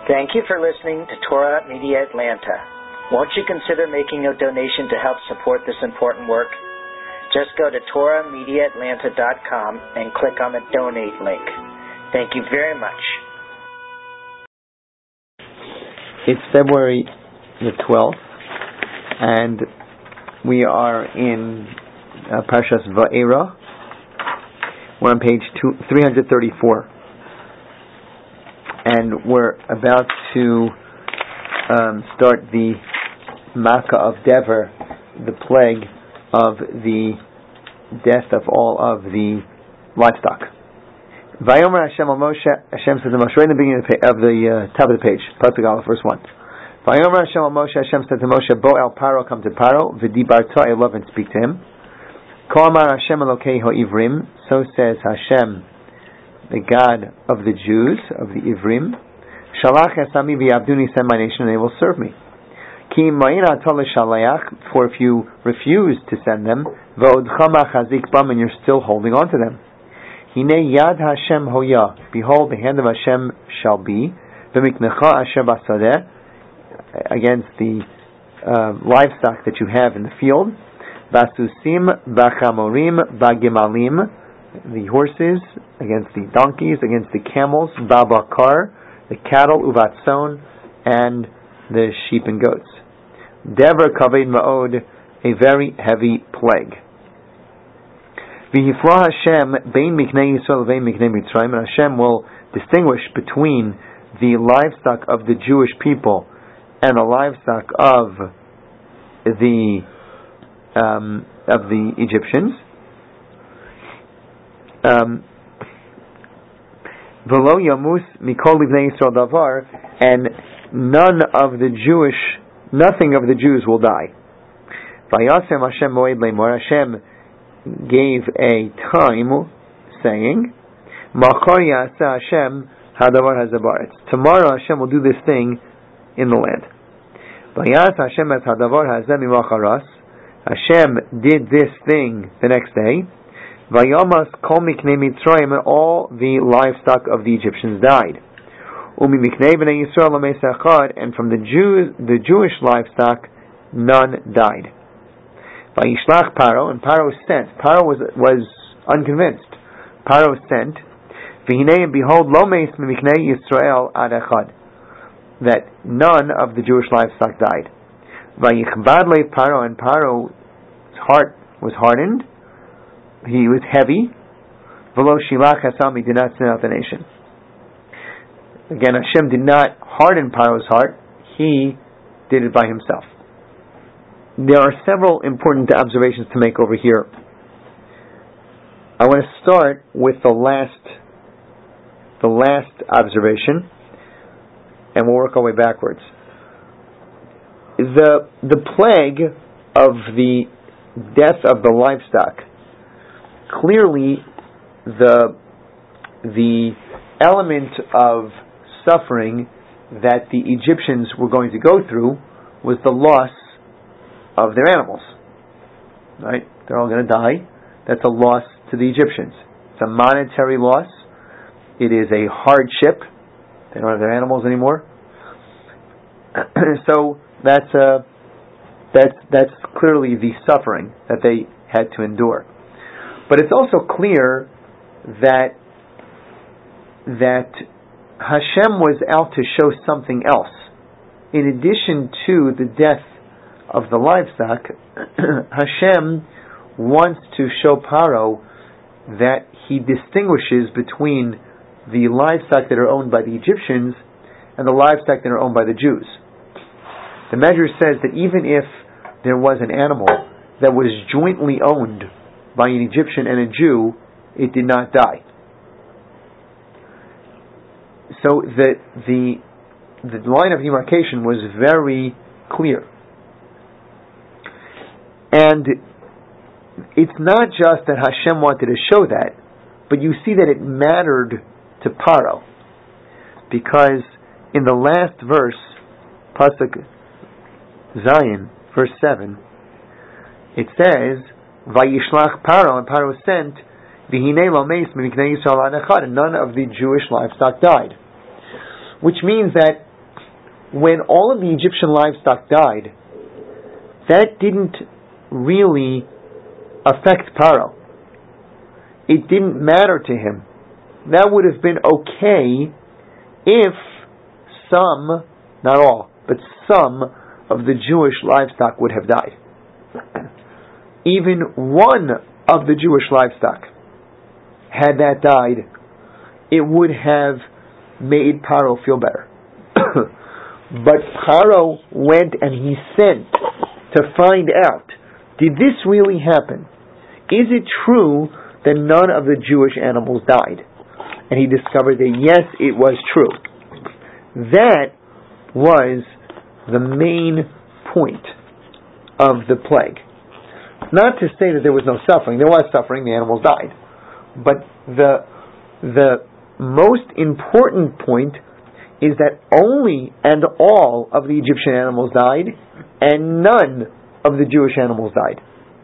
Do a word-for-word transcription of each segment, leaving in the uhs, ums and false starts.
Thank you for listening to Torah Media Atlanta. Won't you consider making a donation to help support this important work? Just go to torah media atlanta dot com and click on the donate link. Thank you very much. It's February the twelfth, and we are in uh, Parshas Va'era. We're on page two, three thirty-four, and we're about to um, start the Makkah of Dever, the plague of the death of all of the livestock. Vayomer Hashem al Moshe, Hashem said to Moshe, right in the beginning of the, pa- of the uh, top of the page, Pasuk Aleph, verse one. Vayomer Hashem al Moshe, Hashem said to Moshe, Bo el Paro, come to Paro, v'dibarta elav, and speak to him. Kol amar Hashem Elokei ha'ivrim, so says Hashem, the God of the Jews, of the Ivrim, Shalach esami v'yavduni, send my nation, and they will serve me. Ki ma'ina atol l'shaleach, for if you refuse to send them, v'odcha machazik bam, and you're still holding on to them. Hine yad Hashem hoya, behold, the hand of Hashem shall be, v'miknecha asher basadeh, against the uh, livestock that you have in the field, vasusim v'chamorim v'gimalim, the horses against the donkeys, against the camels, babakar, the cattle, uvatson, and the sheep and goats. Dever kaved ma'od, a very heavy plague. V'hifra Hashem bein miknei Yisrael vein miknei Mitzrayim, and Hashem will distinguish between the livestock of the Jewish people and the livestock of the um, of the Egyptians. V'lo yamus mikol livnei Yisrael davar, and none of the Jewish, nothing of the Jews will die. Vayasem Hashem moed leimor, Hashem gave a time, saying, Machar ya'asa Hashem hadavar hazabaretz. Tomorrow Hashem will do this thing in the land. Vayas Hashem et hadavar hazeh mimacharas. Hashem did this thing the next day. Vayamas kol miknei Mitzrayim, and all the livestock of the Egyptians died. Umi miknei bnei Yisrael l'meisa echad, and from the Jews, the Jewish livestock, none died. Vayishlach Paro, and Paro sent. Paro was was unconvinced. Paro sent. V'hinei, and behold, lo meis miknei Yisrael ad echad, that none of the Jewish livestock died. Vayichbad le Paro, and Paro's heart was hardened. He was heavy. V'lo shilach hasam, he did not send out the nation. Again, Hashem did not harden Paro's heart. He did it by himself. There are several important observations to make over here. I want to start with the last, the last observation, and we'll work our way backwards. The the plague of the death of the livestock, clearly the the element of suffering that the Egyptians were going to go through was the loss of their animals. Right? They're all going to die. That's a loss to the Egyptians. It's a monetary loss. It is a hardship. They don't have their animals anymore. So that's a, that's that's clearly the suffering that they had to endure. But it's also clear that that Hashem was out to show something else. In addition to the death of the livestock, Hashem wants to show Paro that he distinguishes between the livestock that are owned by the Egyptians and the livestock that are owned by the Jews. The Medrash says that even if there was an animal that was jointly owned by an Egyptian and a Jew, it did not die. So the the the line of demarcation was very clear. And it's not just that Hashem wanted to show that, but you see that it mattered to Paro. Because in the last verse, Pasuk Zion, verse seven, it says, Vayishlach Paro, and Paro sent, V'hinei lo meis miknei Yisrael ad echad, and none of the Jewish livestock died. Which means that when all of the Egyptian livestock died, that didn't really affect Paro. It didn't matter to him. That would have been okay if some, not all, but some of the Jewish livestock would have died. Even one of the Jewish livestock, had that died, it would have made Paro feel better. But Paro went and he sent to find out, did this really happen? Is it true that none of the Jewish animals died? And he discovered that yes, it was true. That was the main point of the plague. Not to say that there was no suffering. There was suffering, the animals died. But the the most important point is that only and all of the Egyptian animals died, and none of the Jewish animals died.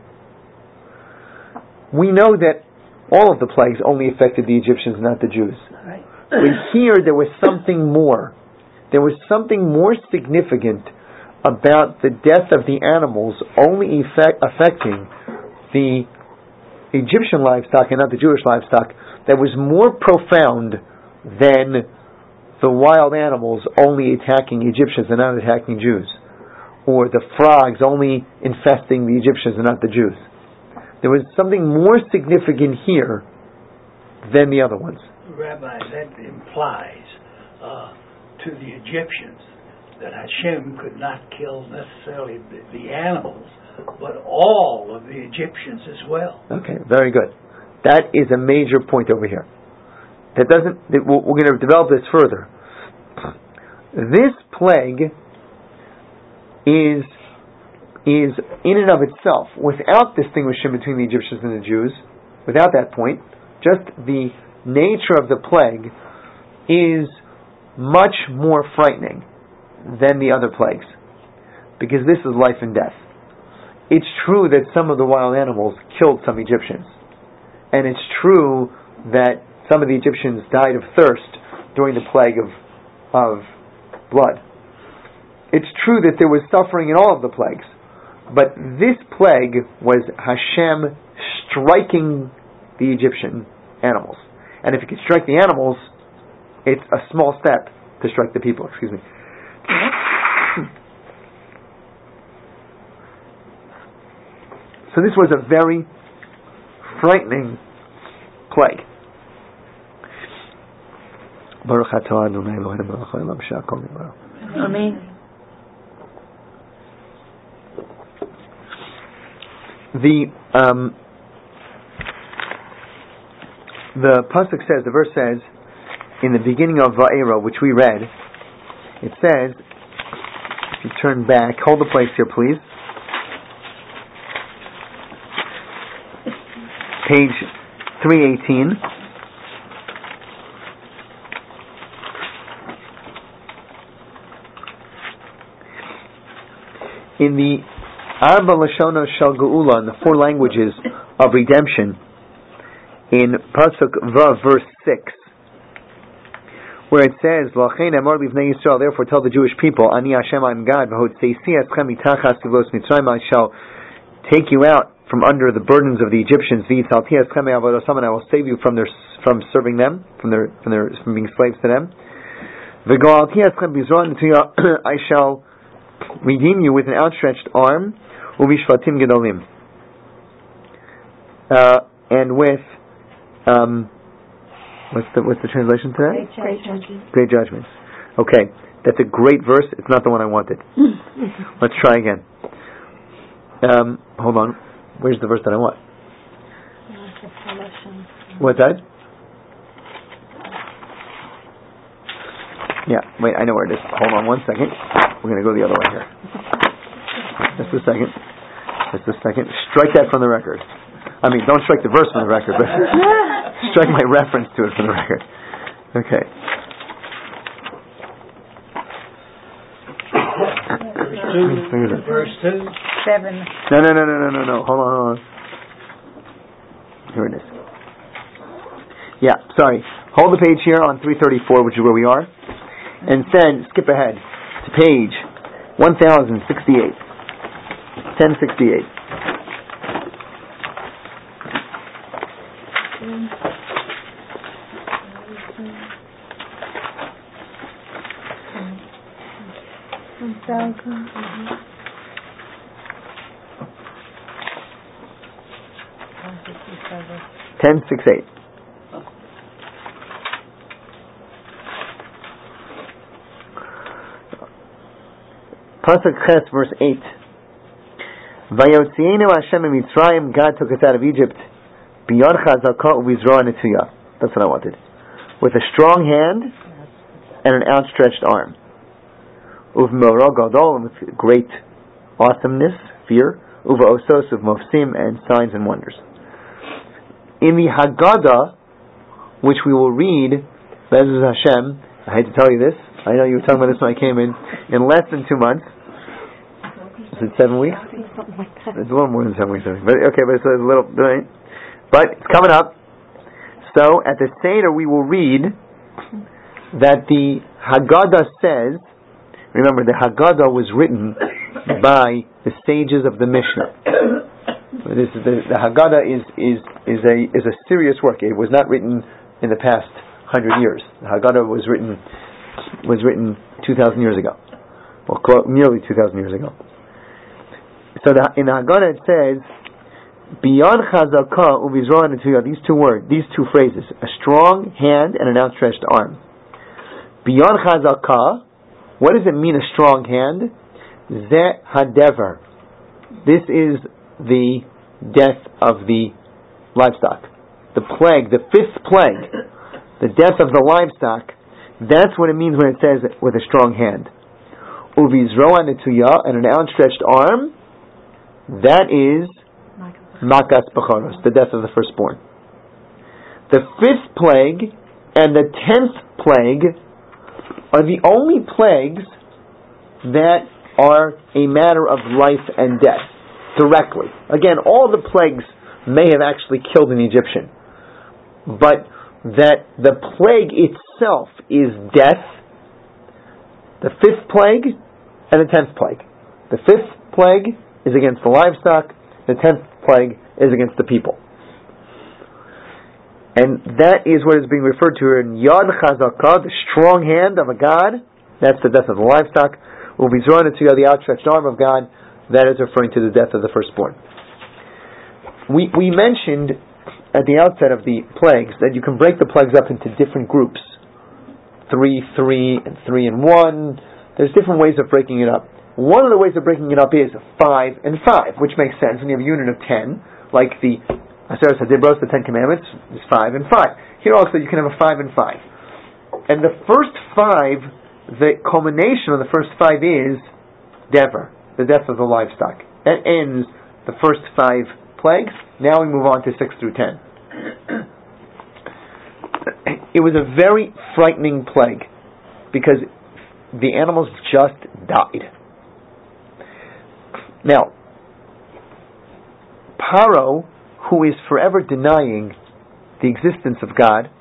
We know that all of the plagues only affected the Egyptians, not the Jews. But here there was something more. There was something more significant about the death of the animals only effect, affecting the Egyptian livestock and not the Jewish livestock, that was more profound than the wild animals only attacking Egyptians and not attacking Jews, or the frogs only infesting the Egyptians and not the Jews. There was something more significant here than the other ones. Rabbi, that implies uh, to the Egyptians that Hashem could not kill necessarily the, the animals, but all of the Egyptians as well. Okay, very good. That is a major point over here. That doesn't. We're going to develop this further. This plague is is in and of itself, without distinguishing between the Egyptians and the Jews, without that point, just the nature of the plague is much more frightening than the other plagues, because this is life and death. It's true that some of the wild animals killed some Egyptians, and it's true that some of the Egyptians died of thirst during the plague of, of blood. It's true that there was suffering in all of the plagues, but this plague was Hashem striking the Egyptian animals. And if you can strike the animals, it's a small step to strike the people. Excuse me. So this was a very frightening plague. Baruch atah Adonai Eloheinu melech haolam she'akol nibara. Amen. The um, the pasuk says, the verse says, in the beginning of Va'era, which we read, it says, if you turn back, hold the place here, please. Page three eighteen. In the Arba Lashonos Shel Geula, in the four languages of redemption, in Pasuk Vav, verse six, where it says, L'chein amar livnei Yisrael, therefore tell the Jewish people, Ani Hashem, I'm God, v'hotzeisi eschem mitachas kivlos Mitzrayim, I shall take you out from under the burdens of the Egyptians, v'yitzalti eschem me'avodosam, and I will save you from their from serving them, from their from their from being slaves to them. V'goalti eschem bizron, I shall redeem you with an outstretched arm, uvishvatim gedolim, uh, and with um, what's the what's the translation to that? Great judgment. Great judgments. Okay, that's a great verse. It's not the one I wanted. Let's try again. Um, hold on. Where's the verse that I want? What's that? Yeah, wait, I know where it is. Hold on one second. We're going to go the other way here. Just a second. Just a second. Strike that from the record. I mean, don't strike the verse from the record, but strike my reference to it from the record. Okay. Verse two. Seven. No, no, no, no, no, no, no. Hold on, hold on. Here it is. Yeah, sorry. Hold the page here on three thirty-four, which is where we are, and then skip ahead to to page one thousand sixty-eight. ten sixty-eight. ten sixty-eight. Pasuk Ches, verse eight. Vayotzienu Hashem Mitzrayim, God took us out of Egypt. Biyad chazaka uvizroa netuyah. That's what I wanted. With a strong hand and an outstretched arm. Uv'meorah gadol, and with great awesomeness, fear. Uv'osos of mofsim, and signs and wonders. In the Haggadah, which we will read, Be'ezus Hashem, I hate to tell you this, I know you were talking about this when I came in, in less than two months. Is it seven weeks? It's a little more than seven weeks, I think. But okay, but it's a little, right? But it's coming up. So at the Seder we will read that the Haggadah says, remember the Haggadah was written by the sages of the Mishnah. This is the, the Haggadah is, is, is a is a serious work. It was not written in the past hundred years. The Haggadah was written was written two thousand years ago, well, nearly two thousand years ago. So the, in the Haggadah it says, "Biyad chazaka uvizroa netuyah." These two words, these two phrases: a strong hand and an outstretched arm. Biyad chazaka. What does it mean? A strong hand? Ze hadever. This is the death of the livestock. The plague, the fifth plague, the death of the livestock. That's what it means when it says with a strong hand. Uvizroa netuyah, and an outstretched arm. That is makas bechoros, the death of the firstborn. The fifth plague and the tenth plague are the only plagues that are a matter of life and death directly. Again, all the plagues may have actually killed an Egyptian, but that the plague itself is death. The fifth plague and the tenth plague. The fifth plague is against the livestock. The tenth plague is against the people. And that is what is being referred to in Yad Chazakah, the strong hand of a God. That's the death of the livestock. Will be thrown into the outstretched arm of God. That is referring to the death of the firstborn. We we mentioned at the outset of the plagues that you can break the plagues up into different groups. Three, three, and three and one. There's different ways of breaking it up. One of the ways of breaking it up is five and five, which makes sense when you have a unit of ten, like the Aseret HaDibros, the Ten Commandments, is five and five. Here also you can have a five and five. And the first five, the culmination of the first five is Dever, the death of the livestock. That ends the first five plagues. Now we move on to six through ten. It was a very frightening plague because the animals just died. Now, Paro, who is forever denying the existence of God,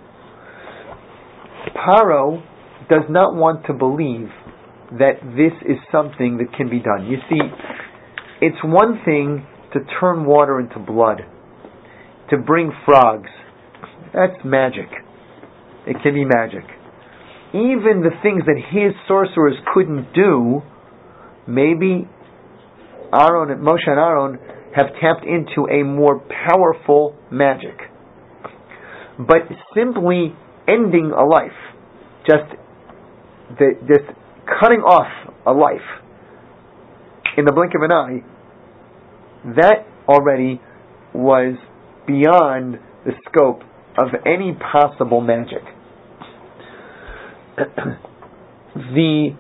Paro does not want to believe that this is something that can be done. You see, it's one thing to turn water into blood, to bring frogs. That's magic. It can be magic. Even the things that his sorcerers couldn't do, maybe Aaron and Moshe and Aaron have tapped into a more powerful magic. But simply ending a life, just the, just cutting off a life in the blink of an eye, that already was beyond the scope of any possible magic. The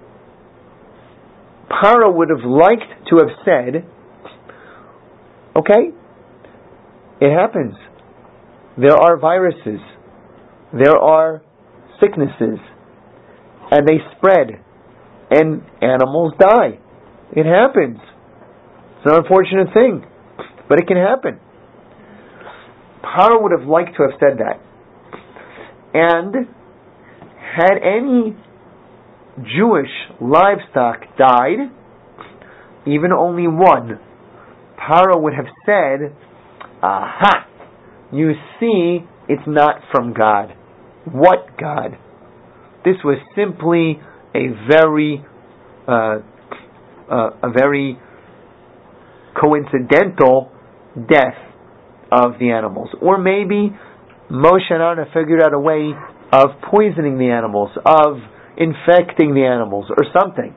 Paro would have liked to have said, okay, it happens. There are viruses. There are sicknesses. And they spread. And animals die. It happens. It's an unfortunate thing. But it can happen. Paro would have liked to have said that. And had any Jewish livestock died, even only one, Paro would have said, aha, you see, it's not from God. What God? This was simply a very, uh, uh, a very coincidental death of the animals. Or maybe Moshe and Aaron figured out a way of poisoning the animals, of infecting the animals, or something.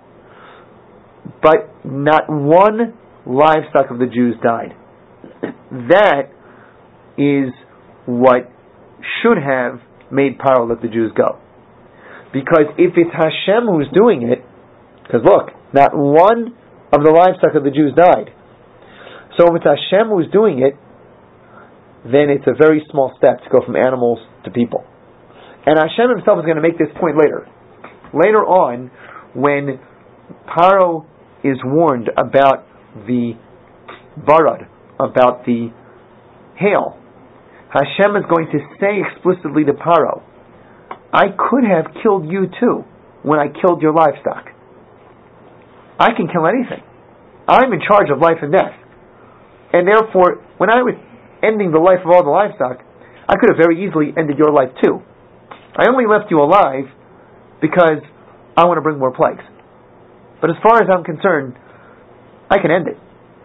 But not one livestock of the Jews died. That is what should have made Paro let the Jews go. Because if it's Hashem who's doing it, because look, not one of the livestock of the Jews died. So if it's Hashem who's doing it, then it's a very small step to go from animals to people. And Hashem himself is going to make this point later. Later on, when Paro is warned about the barad, about the hail, Hashem is going to say explicitly to Paro, I could have killed you too when I killed your livestock. I can kill anything. I'm in charge of life and death. And therefore, when I was ending the life of all the livestock, I could have very easily ended your life too. I only left you alive because I want to bring more plagues. But as far as I'm concerned, I can end it.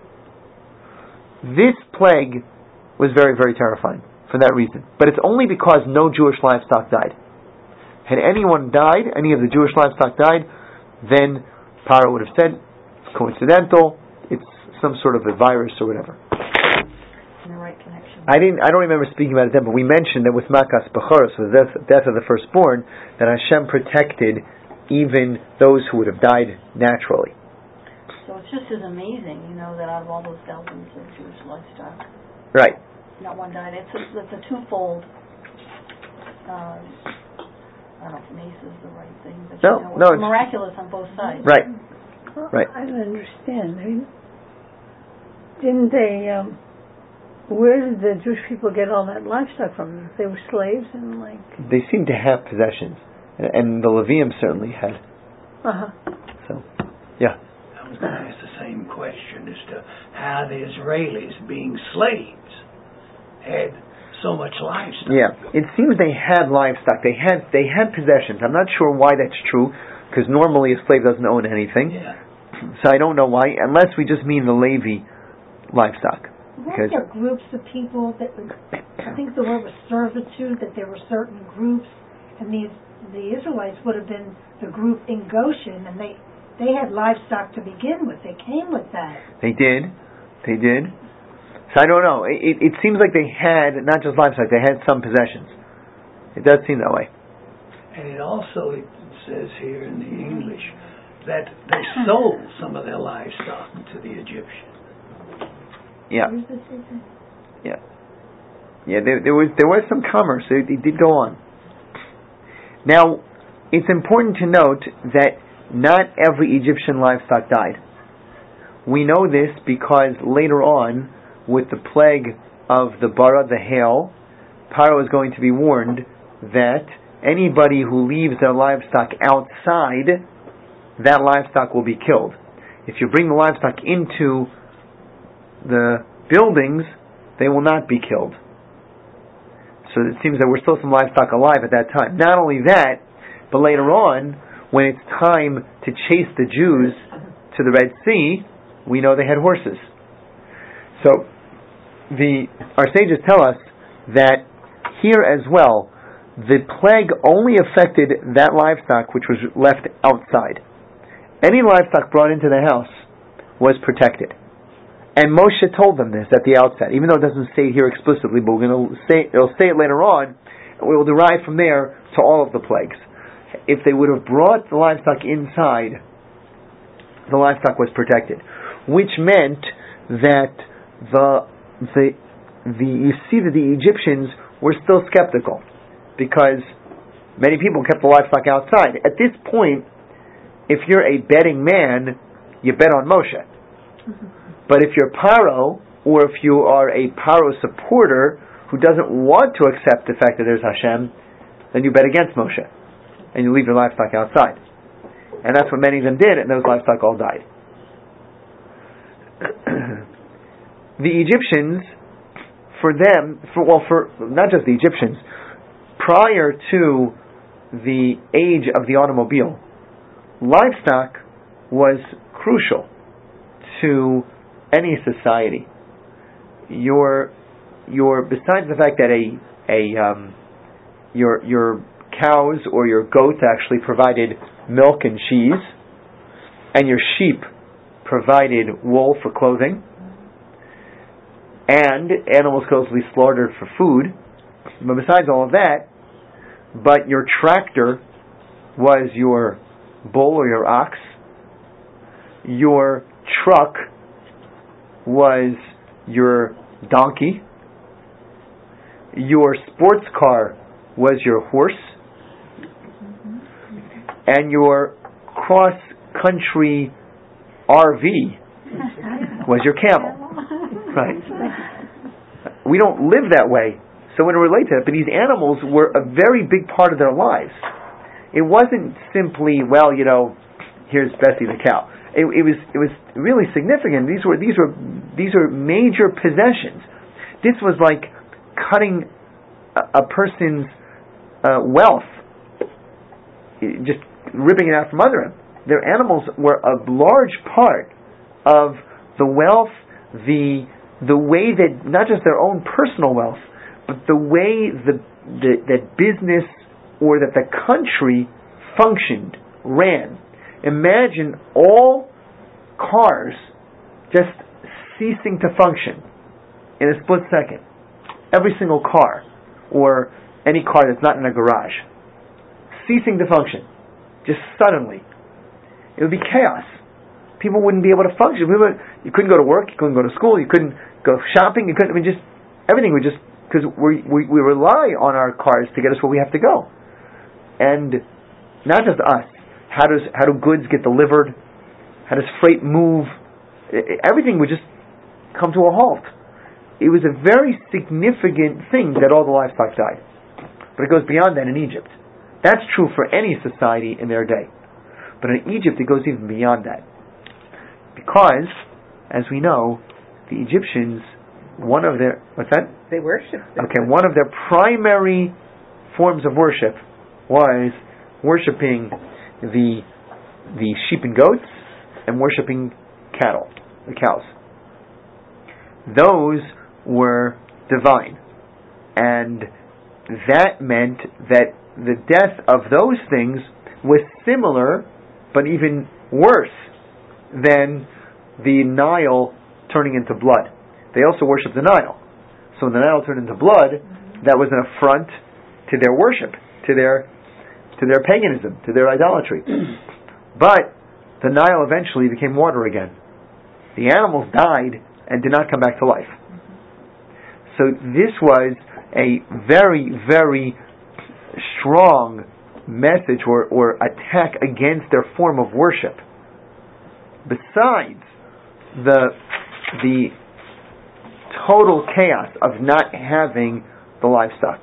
This plague was very, very terrifying for that reason. But it's only because no Jewish livestock died. Had anyone died, any of the Jewish livestock died, then Paro would have said, it's coincidental, it's some sort of a virus or whatever. In the right connection. I didn't. I don't remember speaking about it then, but we mentioned that with Makas Bechoros, with the death, death of the firstborn, that Hashem protected even those who would have died naturally. So it's just as amazing, you know, that out of all those thousands of Jewish livestock, Right. not one died. It's a, it's a twofold. Uh, I don't know if mace is the right thing, but No, you know, no, it's it's- miraculous on both sides. Right. Well, Right. I don't understand. I mean, didn't they, um, where did the Jewish people get all that livestock from? They were slaves and like... They seem to have possessions, and, and the Levium certainly had. Uh-huh. So, yeah. I was going to ask the same question as to how the Israelis, being slaves, had so much livestock. Yeah, it seems they had livestock. They had they had possessions. I'm not sure why that's true, because normally a slave doesn't own anything. Yeah. So I don't know why, unless we just mean the Levi livestock. Weren't there groups of people that were, I think the word was servitude, that there were certain groups, and these the Israelites would have been the group in Goshen, and they they had livestock to begin with. They came with that. They did, they did. So I don't know. It, it seems like they had not just livestock; they had some possessions. It does seem that way. And it also it says here in the English that they sold some of their livestock to the Egyptians. Yeah, yeah, yeah. There, there was there was some commerce. It, it did go on. Now, it's important to note that not every Egyptian livestock died. We know this because later on, with the plague of the bara, the hail, Paro is going to be warned that anybody who leaves their livestock outside, that livestock will be killed. If you bring the livestock into the buildings, they will not be killed. So it seems that we're still some livestock alive at that time. Not only that, but later on, when it's time to chase the Jews to the Red Sea, we know they had horses. So the our sages tell us that here as well, the plague only affected that livestock which was left outside. Any livestock brought into the house was protected. And Moshe told them this at the outset, even though it doesn't say it here explicitly, but we're going to say it'll say it later on, and we will derive from there to all of the plagues. If they would have brought the livestock inside, the livestock was protected, which meant that the the the you see that the Egyptians were still skeptical, because many people kept the livestock outside. At this point, if you're a betting man, you bet on Moshe. Mm-hmm. But if you're Paro, or if you are a Paro supporter who doesn't want to accept the fact that there's Hashem, then you bet against Moshe, and you leave your livestock outside. And that's what many of them did, and those livestock all died. The Egyptians, for them, for, well, for not just the Egyptians, prior to the age of the automobile, livestock was crucial to any society. Your, your, besides the fact that a, a, um, your, your cows or your goats actually provided milk and cheese, and your sheep provided wool for clothing, and animals could also be slaughtered for food. But besides all of that, but your tractor was your bull or your ox, your truck was your donkey, your sports car was your horse, and your cross-country R V was your camel. Right? We don't live that way, so when we relate to it, but these animals were a very big part of their lives. It wasn't simply, well, you know, here's Bessie the cow. It, it was it was really significant. These were these were these were major possessions. This was like cutting a, a person's uh, wealth, just ripping it out from under him. Their animals were a large part of the wealth, the the way that not just their own personal wealth, but the way the, the that business or that the country functioned, ran. Imagine all cars just ceasing to function in a split second. Every single car, or any car that's not in a garage, ceasing to function, just suddenly. It would be chaos. People wouldn't be able to function. People, you couldn't go to work, you couldn't go to school, you couldn't go shopping, you couldn't, I mean, just, everything would just, because we, we, we rely on our cars to get us where we have to go. And not just us. How does how do goods get delivered? How does freight move? Everything would just come to a halt. It was a very significant thing that all the livestock died. But it goes beyond that in Egypt. That's true for any society in their day. But in Egypt it goes even beyond that. Because, as we know, the Egyptians, one of their... What's that? They worshipped them. Okay, one of their primary forms of worship was worshipping the the sheep and goats and worshipping cattle, the cows. Those were divine. And that meant that the death of those things was similar, but even worse, than the Nile turning into blood. They also worshipped the Nile. So when the Nile turned into blood, that was an affront to their worship, to their to their paganism, to their idolatry. But the Nile eventually became water again. The animals died and did not come back to life. So this was a very, very strong message or, or attack against their form of worship. Besides the the total chaos of not having the livestock.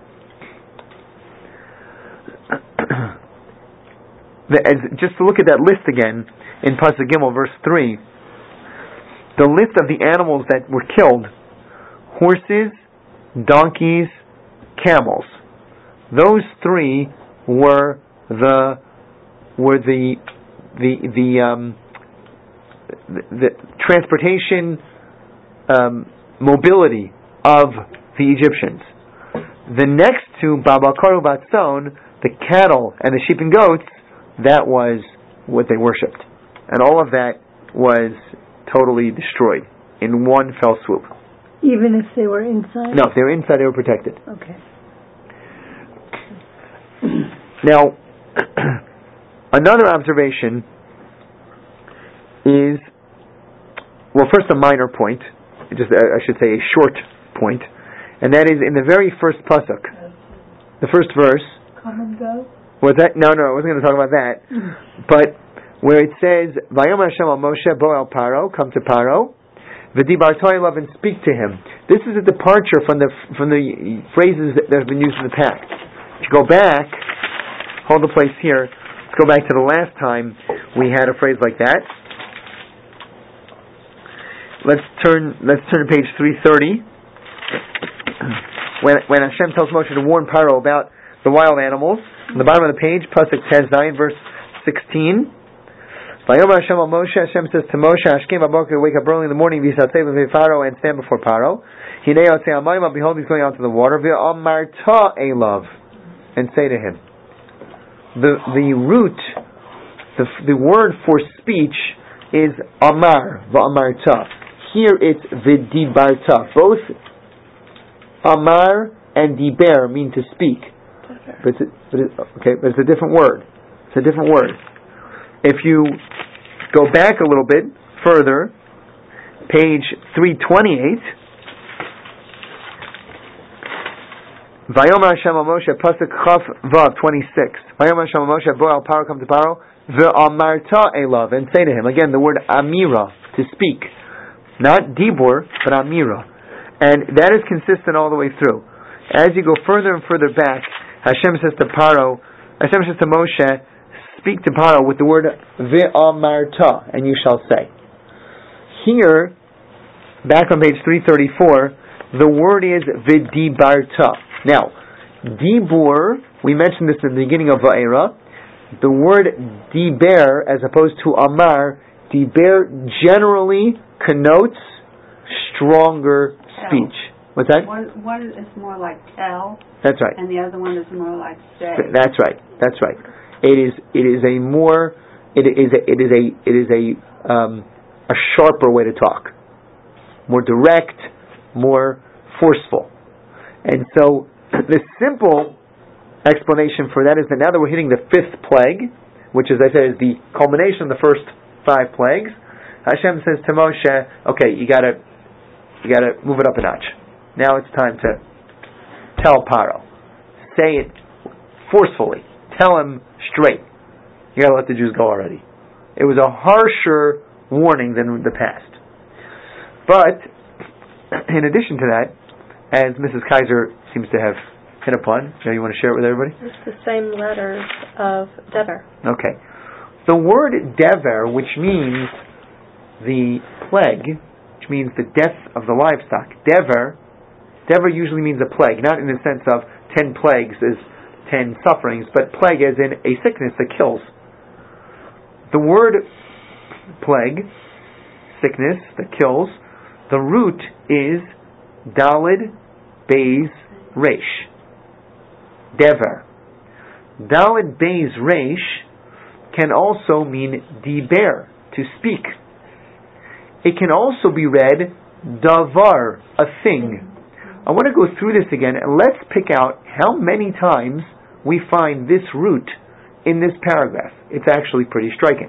As, just to look at that list again in Pasuk Gimel, verse three, the list of the animals that were killed: horses, donkeys, camels. Those three were the were the the the um, the, the transportation um, mobility of the Egyptians. The next two, Babakar Batson, the cattle and the sheep and goats, that was what they worshipped. And all of that was totally destroyed in one fell swoop. Even if they were inside? No, if they were inside, they were protected. Okay. Now, another observation is, well, first a minor point, just uh, I should say a short point, and that is in the very first pasuk, the first verse. Come and go. Was that? No, no, I wasn't going to talk about that. But where it says, "Vayom Hashem al Moshe bo el Paro," come to Paro, "V'dibarto elav," and speak to him. This is a departure from the from the phrases that have been used in the past. If you go back, hold the place here, Let's go back to the last time we had a phrase like that. Let's turn. Let's turn to page three thirty. When when Hashem tells Moshe to warn Paro about the wild animals, on the bottom of the page, pasuk Tez Zayin, verse sixteen. Vayomer Hashem al Moshe. Hashem says to Moshe, Hashkem Baboker, wake up early in the morning, v'yisatei b'vei Paro, and stand before Paro. Hinei yotzei hamayim, behold, he's going out to the water. V'amarta elav, and say to him. The the root, the the word for speech is amar, v'amarta. Here it's v'dibarta. Both amar and diber mean to speak. But it's, but it, okay, but it's a different word. It's a different word. If you go back a little bit further, page three twenty-eight, Vayomer Hashem al Moshe, pasuk Chaf Vav twenty-six. Vayomer Hashem al Moshe, bo al Paro, come to Paro, ve'amarta elav, and say to him. Again, the word amira, to speak. Not dibur, but amira. And that is consistent all the way through. As you go further and further back, Hashem says to Paro, Hashem says to Moshe, speak to Paro with the word ve'amarta, and you shall say. Here, back on page three thirty-four, the word is v'dibarta. Now, dibur, we mentioned this at the beginning of Va'era. The word diber, as opposed to amar, diber generally connotes stronger speech. What's that? One, one is more like tell. That's right. And the other one is more like say. That's right. That's right. It is. It is a more. It is. A, it is a. It is a. Um, a sharper way to talk. More direct. More forceful. And so, the simple explanation for that is that now that we're hitting the fifth plague, which, as I said, is the culmination of the first five plagues, Hashem says to Moshe, "Okay, you gotta, you gotta move it up a notch. Now it's time to tell Paro. Say it forcefully. Tell him straight. You gotta let the Jews go already." It was a harsher warning than the past. But, in addition to that, as Missus Kaiser seems to have hit upon, Joe, you want to share it with everybody? It's the same letters of Dever. Okay. The word Dever, which means the plague, which means the death of the livestock, Dever, Dever usually means a plague, not in the sense of ten plagues as ten sufferings, but plague as in a sickness that kills. The word plague, sickness that kills, the root is Dalid Beis Resh. Dever. Dalid Beis Resh can also mean diber, to speak. It can also be read davar, a thing. I want to go through this again and let's pick out how many times we find this root in this paragraph. It's actually pretty striking.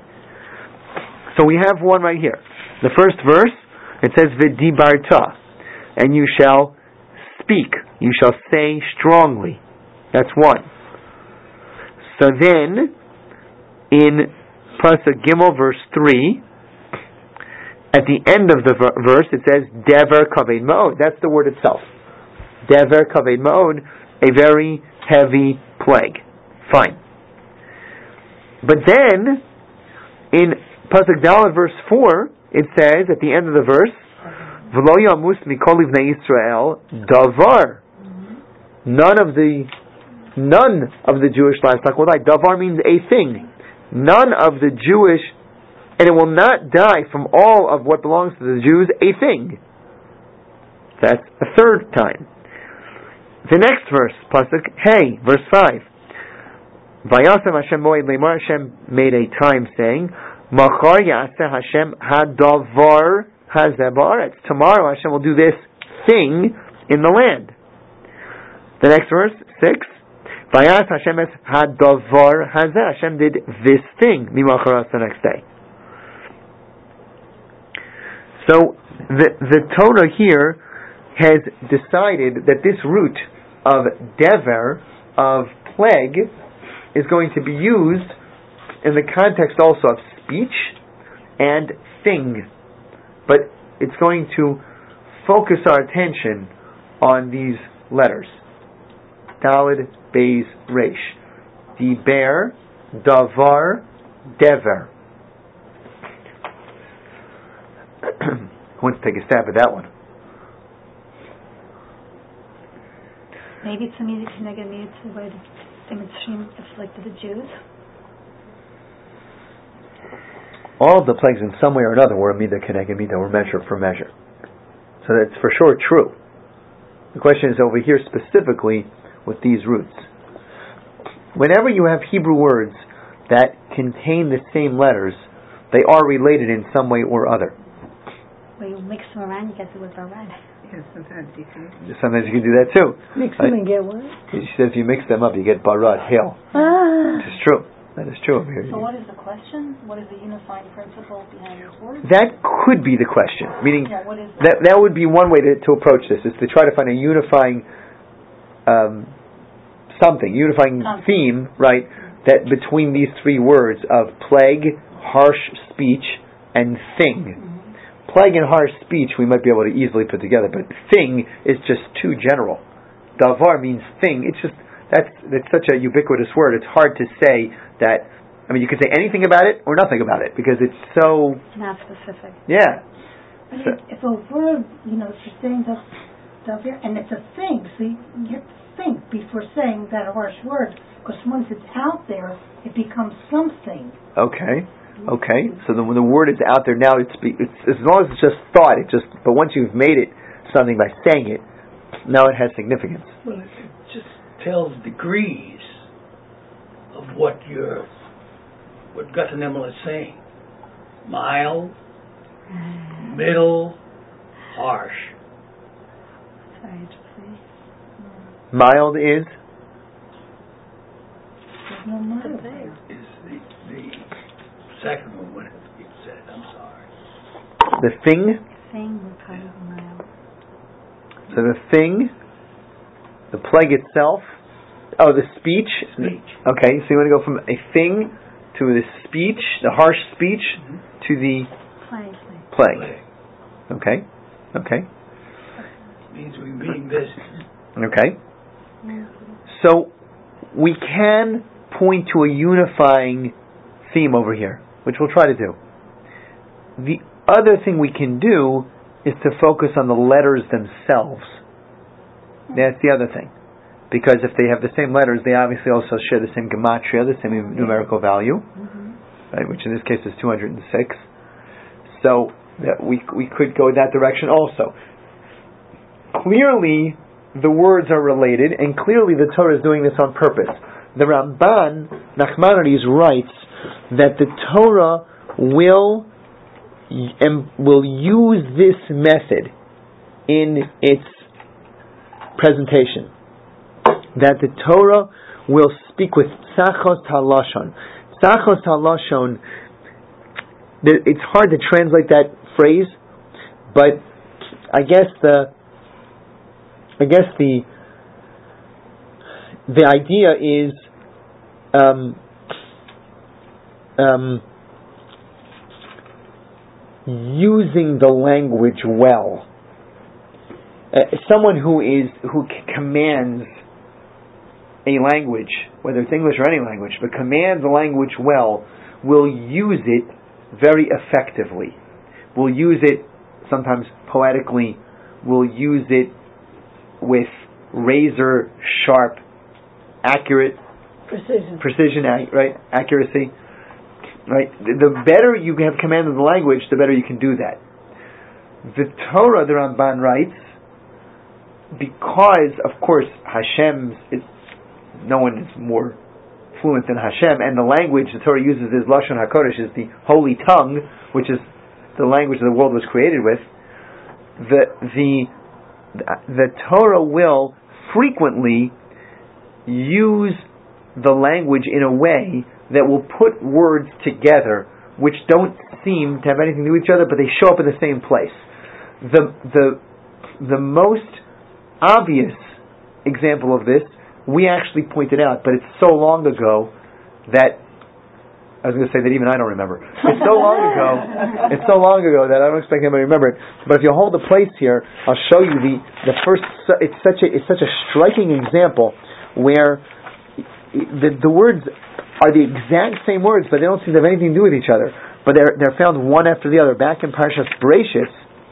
So we have one right here. The first verse, it says v'dibarta, and you shall speak, you shall say strongly. That's one. So then, in Pasuk Gimel, verse three, at the end of the ver- verse, it says Dever Kaved Ma'od. That's the word itself. Dever Kaved Ma'od, a very heavy plague. Fine. But then, in Pasuk Daled, verse four, it says at the end of the verse, V'lo yamus mikol livnei Yisrael davar. None of the none of the Jewish livestock will die. Davar means a thing. None of the Jewish, and it will not die from all of what belongs to the Jews, a thing. That's a third time. The next verse, pasuk Hey, verse five. Vayasem Hashem moed leimar. Hashem made a time saying, Machar yaseh Hashem hadavar hazeh ba'aretz. Tomorrow Hashem will do this thing in the land. The next verse, six. Vayas Hashem es hadavar hazeh. Hashem did this thing. Mimacharas, the next day. So the the Torah here has decided that this root of dever, of plague, is going to be used in the context also of speech and thing. But it's going to focus our attention on these letters. Dalid, Beis, Resh. Diber, davar, dever. Who wants to take a stab at that one? Maybe it's a music connected me to the way the demonstration it's like to the Jews. All of the plagues in some way or another were mida connected mida, were measure for measure. So that's for sure true. The question is over here specifically with these roots. Whenever you have Hebrew words that contain the same letters, they are related in some way or other. Well, you mix them around, you get the word red. Yeah, sometimes you can. Sometimes you can do that too. Mix them and get what? She says if you mix them up, you get barad, hail. Ah. It's true. That is true over here. So what is the question? What is the unifying principle behind these words? That could be the question. Meaning, Yeah, what is that that would be one way to, to approach this, is to try to find a unifying um, something, unifying Concept. theme, right, that between these three words of plague, harsh speech, and thing. Mm-hmm. Plague and harsh speech we might be able to easily put together, but thing is just too general. Davar means thing. It's just, that's, that's such a ubiquitous word, it's hard to say that, I mean, you could say anything about it or nothing about it, because it's so... Not specific. Yeah. But So, if, if a word, you know, if you're saying the stuff here, and it's a thing, so you, you have to think before saying that harsh word, because once it's out there, it becomes something. okay. Okay. So the, when the word is out there now, it's, it's as long as it's just thought, it just, but once you've made it something by saying it, now it has significance. Well, it just tells degrees of what your what Guttenhimmel is saying. Mild, middle, harsh. Sorry, interesting. Mild is? There's no mild there. Is the, the second one when it said, I'm sorry. The thing? Thing would probably be mild. So the thing, the plague itself, oh, the speech. Speech. Okay, so you want to go from a thing to the speech, the harsh speech, mm-hmm. to the Plague. plague. Plague. Okay, okay, It means we mean this. okay. So we can point to a unifying theme over here, which we'll try to do. The other thing we can do is to focus on the letters themselves. That's the other thing. Because if they have the same letters, they obviously also share the same gematria, the same numerical value, mm-hmm. right, which in this case is two hundred six. So that we we could go that direction also. Clearly, the words are related, and clearly the Torah is doing this on purpose. The Ramban, Nachmanides, writes that the Torah will and will use this method in its presentation. That the Torah will speak with Tzachos HaLashon. Tzachos HaLashon, it's hard to translate that phrase, but I guess the I guess the the idea is um, um, using the language well. Uh, someone who is who c- commands a language, whether it's English or any language, but commands the language well, will use it very effectively. Will use it sometimes poetically. Will use it with razor sharp, accurate precision, precision, right? Accuracy, right? The better you have command of the language, the better you can do that. The Torah, the Ramban writes, because of course Hashem's is, no one is more fluent than Hashem, and the language the Torah uses is Lashon HaKodesh, is the holy tongue, which is the language the world was created with. The the the Torah will frequently use the language in a way that will put words together which don't seem to have anything to do with each other, but they show up in the same place. The the the most obvious example of this we actually pointed out, but it's so long ago that I was going to say that even I don't remember. It's so long ago. It's so long ago that I don't expect anybody to remember it. But if you hold the place here, I'll show you the the first. It's such a it's such a striking example where the the words are the exact same words, but they don't seem to have anything to do with each other. But they're they're found one after the other. Back in Parshas Bereishis,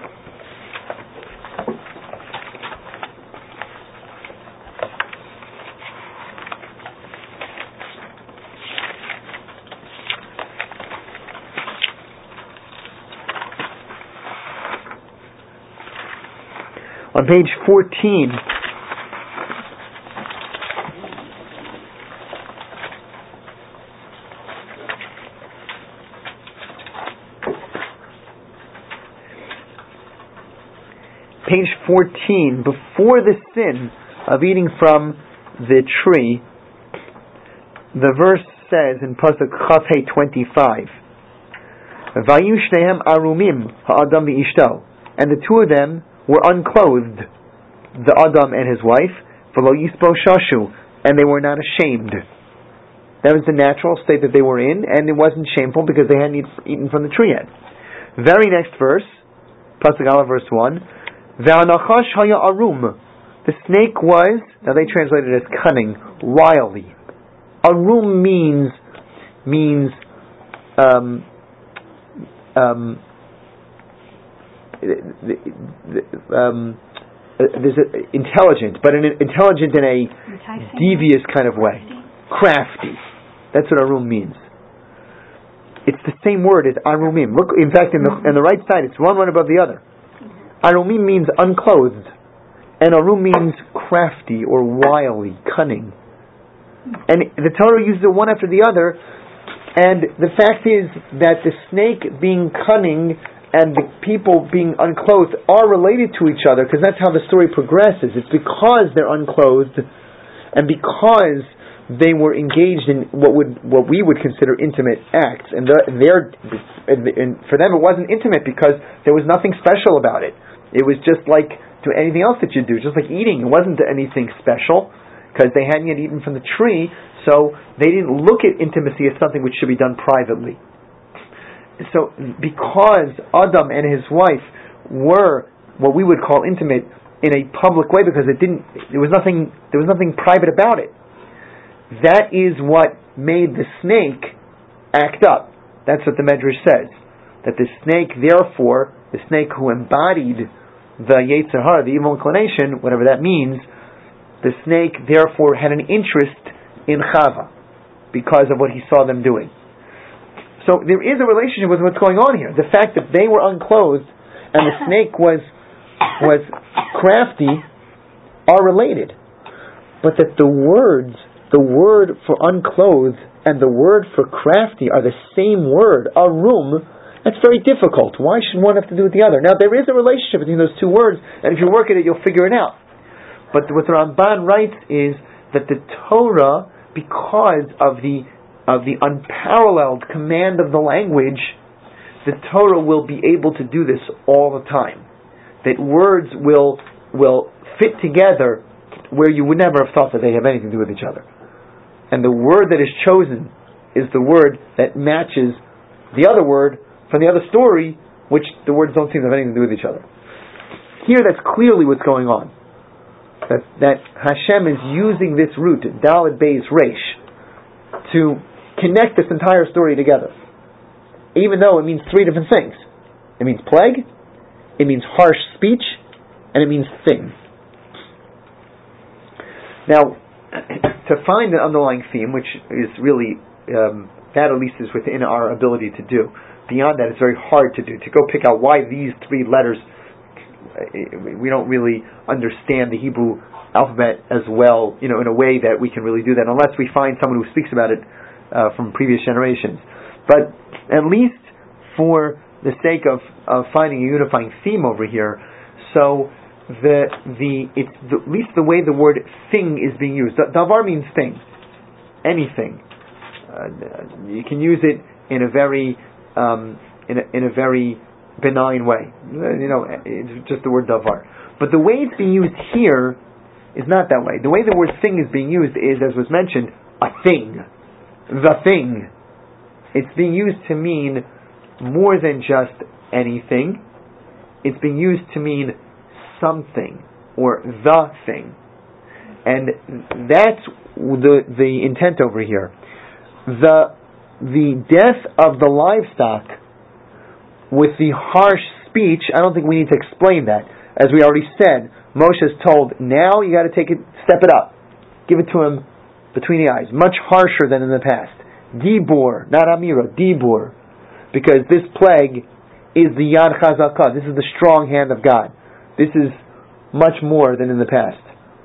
on page fourteen, page fourteen, before the sin of eating from the tree, the verse says in Pasuk Chaf Hey twenty-five, Vayu shnehem arumim ha'adam v'ishto, and the two of them were unclothed, the Adam and his wife, v'lo yisbo shashu, and they were not ashamed. That was the natural state that they were in, and it wasn't shameful because they hadn't eaten from the tree yet. Very next verse, Pasuk Aleph verse one, V'anachash haya arum, the snake was, now they translate it as cunning, wily. Arum means, means, um, um, Um, there's a, intelligent, but an intelligent in a Enticing. devious kind of way. Crafty. That's what arum means. It's the same word as arumim. Look, in fact, in the on the right side, it's one one above the other. Arumim means unclothed, and arum means crafty or wily, cunning. And the Torah uses it one after the other. And the fact is that the snake being cunning and the people being unclothed are related to each other, because that's how the story progresses. It's because they're unclothed and because they were engaged in what would what we would consider intimate acts, and they're, and for them it wasn't intimate because there was nothing special about it. It was just like to anything else that you do, just like eating. It wasn't anything special because they hadn't yet eaten from the tree, so they didn't look at intimacy as something which should be done privately. So, because Adam and his wife were what we would call intimate in a public way, because it didn't, there was nothing, there was nothing private about it. That is what made the snake act up. That's what the Medrash says. That the snake, therefore, the snake who embodied the Yetzer Hara, the evil inclination, whatever that means, the snake therefore had an interest in Chava because of what he saw them doing. So there is a relationship with what's going on here. The fact that they were unclothed and the snake was was crafty are related. But that the words, the word for unclothed and the word for crafty are the same word, arum, that's very difficult. Why should one have to do with the other? Now there is a relationship between those two words, and if you work at it, you'll figure it out. But what the Ramban writes is that the Torah, because of the of the unparalleled command of the language, the Torah will be able to do this all the time. That words will will fit together where you would never have thought that they have anything to do with each other. And the word that is chosen is the word that matches the other word from the other story, which the words don't seem to have anything to do with each other. Here that's clearly what's going on. That, that Hashem is using this root, Daled Beis Resh, to connect this entire story together. Even though it means three different things. It means plague, it means harsh speech, and it means thing. Now, to find an underlying theme, which is really, um, that at least is within our ability to do. Beyond that, it's very hard to do. To go pick out why these three letters, we don't really understand the Hebrew alphabet as well, you know, in a way that we can really do that, unless we find someone who speaks about it uh, from previous generations. But at least for the sake of, of finding a unifying theme over here, so the the it's the, at least the way the word thing is being used. Davar means thing, anything. Uh, you can use it in a very um, in a, in a very benign way. You know, it's just the word davar. But the way it's being used here is not that way. The way the word thing is being used is, as was mentioned, a thing. The thing. It's being used to mean more than just anything. It's being used to mean something, or the thing. And that's the the intent over here. the the death of the livestock with the harsh speech, I don't think we need to explain that. As we already said, Moshe is told, now you got to take it, step it up. Give it to him between the eyes. Much harsher than in the past. Dibur, not Amira, Dibur. Because this plague is the Yad Chazakah. This is the strong hand of God. This is much more than in the past.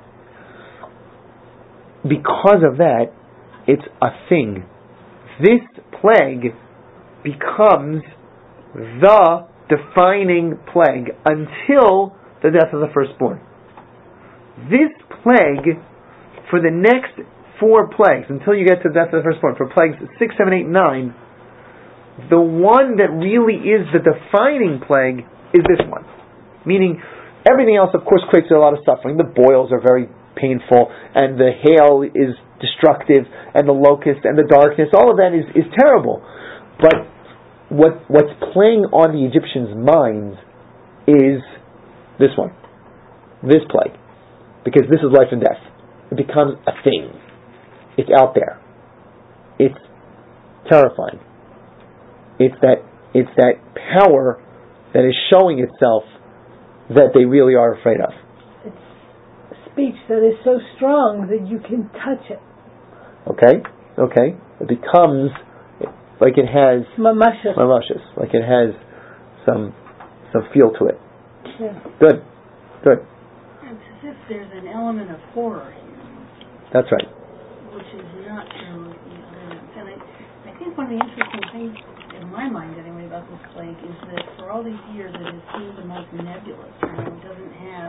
Because of that, it's a thing. This plague becomes the defining plague until the death of the firstborn. This plague, for the next four plagues, until you get to the death of the firstborn, for plagues six, seven, eight, nine, the one that really is the defining plague is this one. Meaning, everything else, of course, creates a lot of suffering. The boils are very painful, and the hail is destructive, and the locusts and the darkness, all of that is, is terrible. But what what's playing on the Egyptians' minds is this one, this plague, because this is life and death. It becomes a thing. It's out there. It's terrifying. It's that it's that power that is showing itself that they really are afraid of. It's speech that is so strong that you can touch it. Okay, okay. It becomes like it has Mamashas. mamashas, like it has some some feel to it. Yeah. Good, good. It's as if there's an element of horror here. That's right. Which is not true. And I, I think one of the interesting things, in my mind anyway, about this plague is that for all these years it has seemed the most nebulous. You know, it doesn't have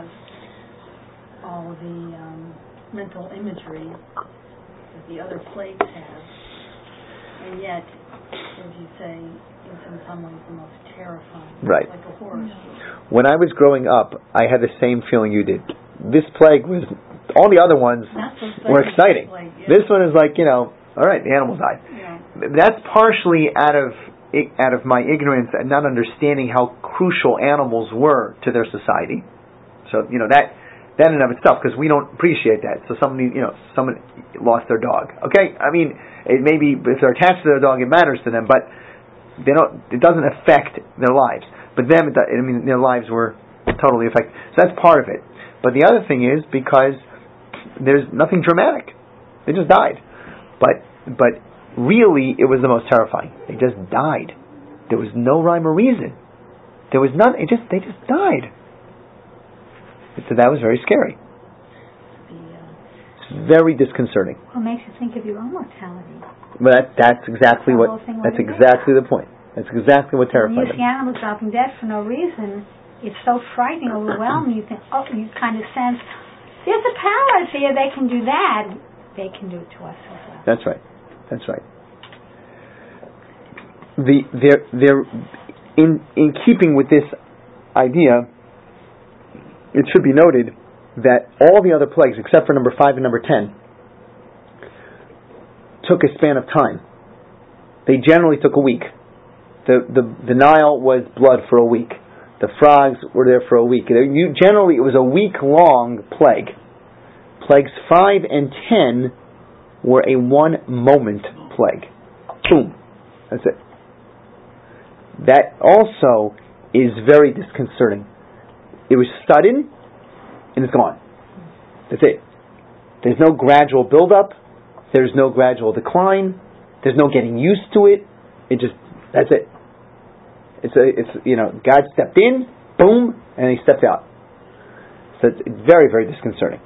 all of the um, mental imagery that the other plagues have. And yet, as you say, it's in some ways the most terrifying. Right. Like a horror story. When I was growing up, I had the same feeling you did. This plague was, all the other ones so were exciting. Plague, yeah. This one is like, you know, all right, the animal died. Yeah. That's partially out of out of my ignorance and not understanding how crucial animals were to their society. So, you know, that that in and of itself, because we don't appreciate that. So somebody, you know, someone lost their dog. Okay, I mean, it may be, if they're attached to their dog, it matters to them, but they don't. It doesn't affect their lives. But them, it, I mean, their lives were totally affected. So that's part of it. But the other thing is because there's nothing dramatic. They just died. But but really, it was the most terrifying. They just died. There was no rhyme or reason. There was none. It just they just died. So that was very scary. It's very disconcerting. Well, it makes you think of your own mortality. But that, that's exactly The what. whole thing That's went exactly the point. That's exactly what When terrified you see them. animals dropping dead for no reason, it's so frightening, overwhelming. You think, oh, you kind of sense there's a power here. They can do that. They can do it to us as well. That's right. That's right. The they're they're in in keeping with this idea. It should be noted that all the other plagues, except for number five and number ten, took a span of time. They generally took a week. The the the Nile was blood for a week. The frogs were there for a week. You, generally, it was a week-long plague. Plagues five and ten were a one-moment plague. Boom. That's it. That also is very disconcerting. It was sudden, and it's gone. That's it. There's no gradual build-up. There's no gradual decline. There's no getting used to it. It just, that's it. It's a, it's you know, God stepped in, boom, and He stepped out. So it's very, very disconcerting.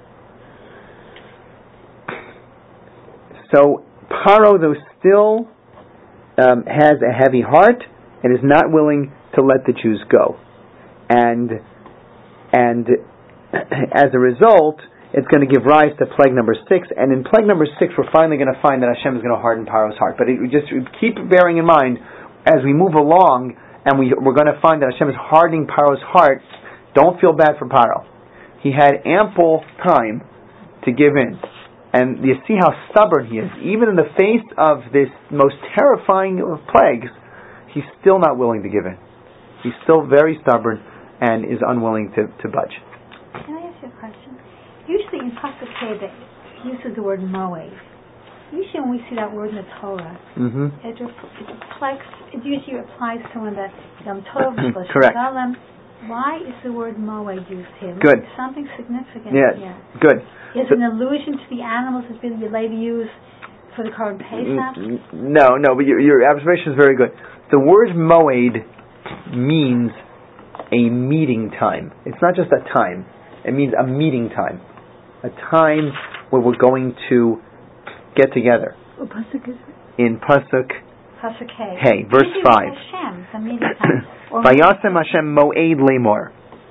So Paro, though, still um, has a heavy heart and is not willing to let the Jews go, and and as a result, it's going to give rise to plague number six. And in plague number six, we're finally going to find that Hashem is going to harden Paro's heart. But it, we just keep bearing in mind as we move along, and we, we're going to find that Hashem is hardening Paro's heart. Don't feel bad for Paro. He had ample time to give in. And you see how stubborn he is. Even in the face of this most terrifying of plagues, he's still not willing to give in. He's still very stubborn and is unwilling to, to budge. Can I ask you a question? Usually in Pasuk Tevez, it uses the word Moed. usually when we see that word in the Torah, mm-hmm. it, ref- it reflects, it usually applies to when the Yom Tov, Correct. Why is the word moed used here? Good. There's something significant yeah. here. Good. Is so, it an allusion to the animals that's been later used for the current Pesach? No, no, but your, your observation is very good. The word moed means a meeting time. It's not just a time. It means a meeting time. A time where we're going to get together. What pasuk is it? In Pasuk Pasuk Hey. Hey, verse five. Hashem, the meeting time. Vayasem Hashem moed lemor.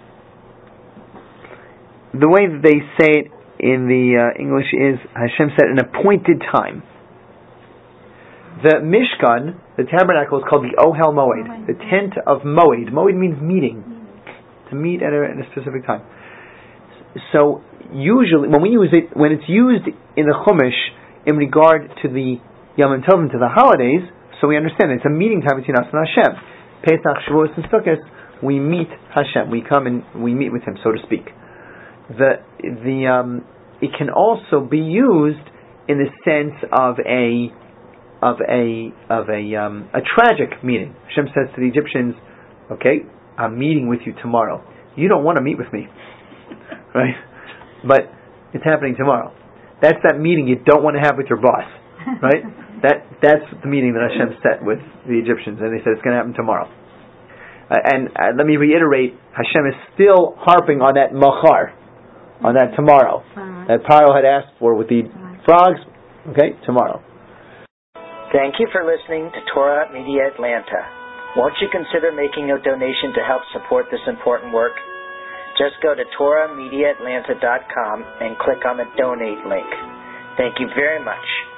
The way that they say it in the uh, English is Hashem set an appointed time. The Mishkan, the tabernacle, is called the Ohel Moed, the tent of Moed. Moed means meeting, to meet at a, at a specific time. So usually, when we use it, when it's used in the Chumash in regard to the Yom Tovim, to the holidays, so we understand it. It's a meeting time between us and Hashem. Pesach, Shavuos, and Sukkot, we meet Hashem. We come and we meet with Him, so to speak. The the um, it can also be used in the sense of a of a of a um, a tragic meeting. Hashem says to the Egyptians, "Okay, I'm meeting with you tomorrow. You don't want to meet with me, right? But it's happening tomorrow. That's that meeting you don't want to have with your boss, right? That that's the meeting that Hashem set with the Egyptians, and they said it's going to happen tomorrow. Uh, and uh, let me reiterate, Hashem is still harping on that machar, on that tomorrow, uh-huh. that Paro had asked for with the uh-huh. frogs. Okay, tomorrow. Thank you for listening to Torah Media Atlanta. Won't you consider making a donation to help support this important work? Just go to Torah Media Atlanta dot com and click on the donate link. Thank you very much.